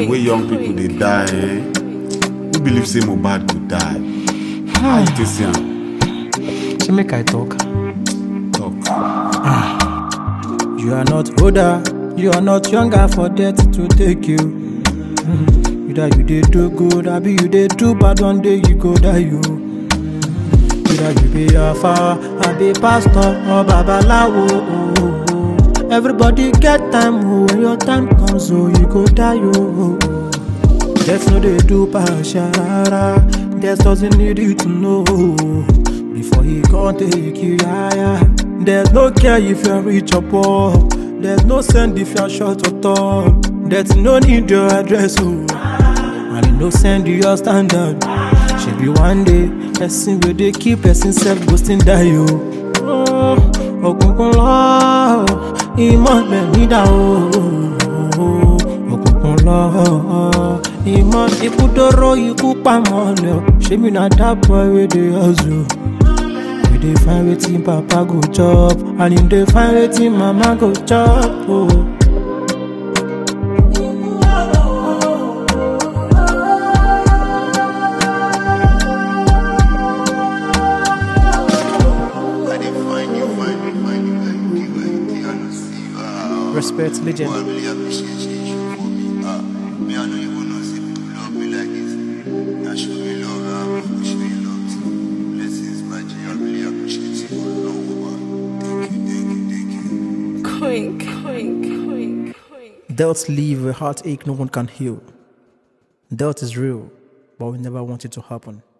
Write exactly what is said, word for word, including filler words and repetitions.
the way young people they die, eh? Who believe say Mohbad could die? How you take see am? She make I talk. Talk. You are not older, you are not younger for death to take you. Mm. Either you did do good, or be you did do bad, one day you go die you. Either you be a far, or be pastor, or babalawo. Oh, oh, oh. Everybody get time, oh, when your time comes, oh, you go die oh. Death no they do partial, death doesn't need you to know. Before he can't take you higher. There's no care if you're rich or poor. There's no send if you're short or tall. There's no need your address, oh. And no send you your standard. Should be one day, person where they keep person self boasting die, oh. Oh, oh, oh, Iman me me da, oh. Oh, oh, oh, Iman ipudoro iku pamole. She me na that boy with the hustle. They find waiting papa go chop, and if they find waiting mama go chop. Oh. Respect legend. I really appreciate you for me. Ah, me I know you wanna see people love me like this. I show me love, I show you love too. Blessings, my G. I really appreciate you. Thank you, thank you, thank you. Quink, quink, quink, quink. Death leave a heartache no one can heal. Death is real, but we never want it to happen.